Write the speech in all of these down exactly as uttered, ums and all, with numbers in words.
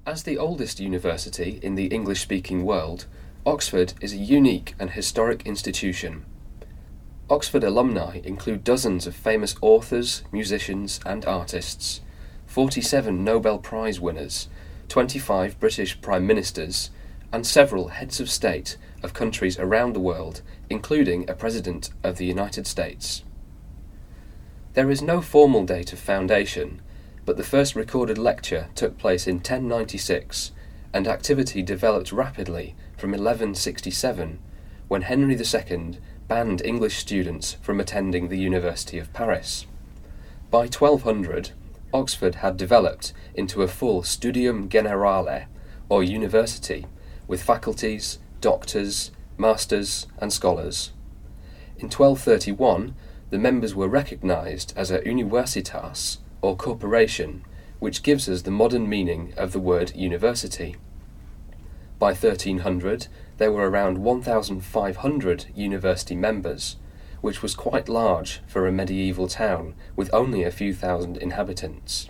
As the oldest university in the English-speaking world, Oxford is a unique and historic institution. Oxford alumni include dozens of famous authors, musicians and artists, forty-seven Nobel Prize winners, twenty-five British Prime Ministers, and several heads of state of countries around the world, including a President of the United States. There is no formal date of foundation, but the first recorded lecture took place in ten ninety-six, and activity developed rapidly from eleven sixty-seven, when Henry the Second banned English students from attending the University of Paris. By twelve hundred, Oxford had developed into a full studium generale, or university, with faculties, doctors, masters and scholars. In twelve thirty-one, the members were recognised as a universitas, or corporation, which gives us the modern meaning of the word university. By thirteen hundred, there were around one thousand five hundred university members, which was quite large for a medieval town with only a few thousand inhabitants.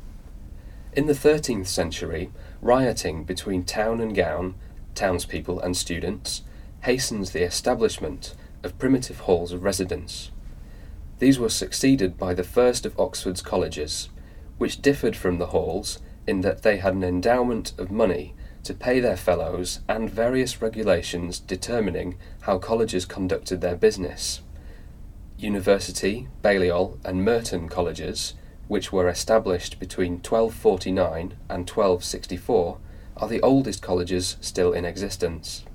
In the thirteenth century, rioting between town and gown, townspeople and students, hastens the establishment of primitive halls of residence. These were succeeded by the first of Oxford's colleges, which differed from the halls in that they had an endowment of money to pay their fellows and various regulations determining how colleges conducted their business. University, Balliol and Merton colleges, which were established between twelve forty-nine and twelve sixty-four, are the oldest colleges still in existence.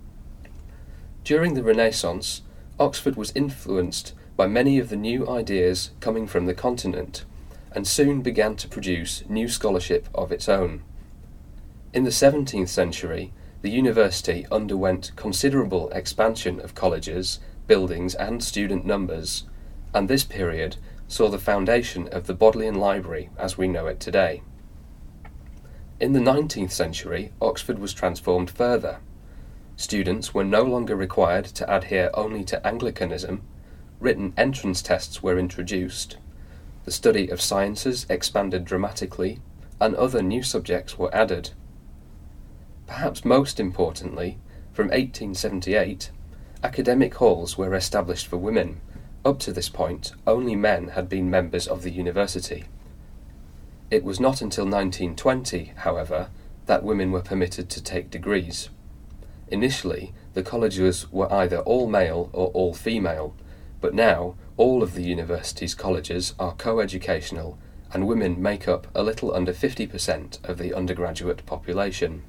During the Renaissance, Oxford was influenced by many of the new ideas coming from the continent, and soon began to produce new scholarship of its own. In the seventeenth century, the university underwent considerable expansion of colleges, buildings and student numbers, and this period saw the foundation of the Bodleian Library as we know it today. In the nineteenth century, Oxford was transformed further. Students were no longer required to adhere only to Anglicanism. Written entrance tests were introduced, the study of sciences expanded dramatically, and other new subjects were added. Perhaps most importantly, from eighteen seventy-eight, academic halls were established for women. Up to this point, only men had been members of the university. It was not until nineteen twenty, however, that women were permitted to take degrees. Initially, the colleges were either all male or all female, but now all of the university's colleges are co-educational, and women make up a little under fifty percent of the undergraduate population.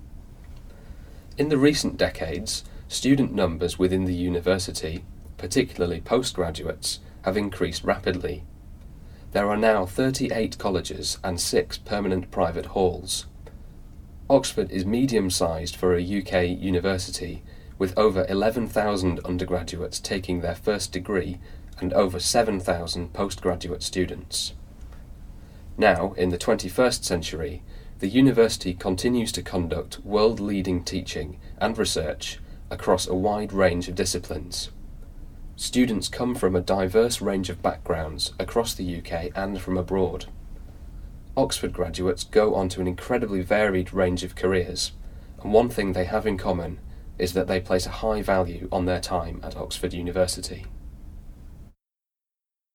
In the recent decades, student numbers within the university, particularly postgraduates, have increased rapidly. There are now thirty-eight colleges and six permanent private halls. Oxford is medium-sized for a U K university, with over eleven thousand undergraduates taking their first degree and over seven thousand postgraduate students. Now, in the twenty-first century, the university continues to conduct world-leading teaching and research across a wide range of disciplines. Students come from a diverse range of backgrounds across the U K and from abroad. Oxford graduates go on to an incredibly varied range of careers, and one thing they have in common is that they place a high value on their time at Oxford University.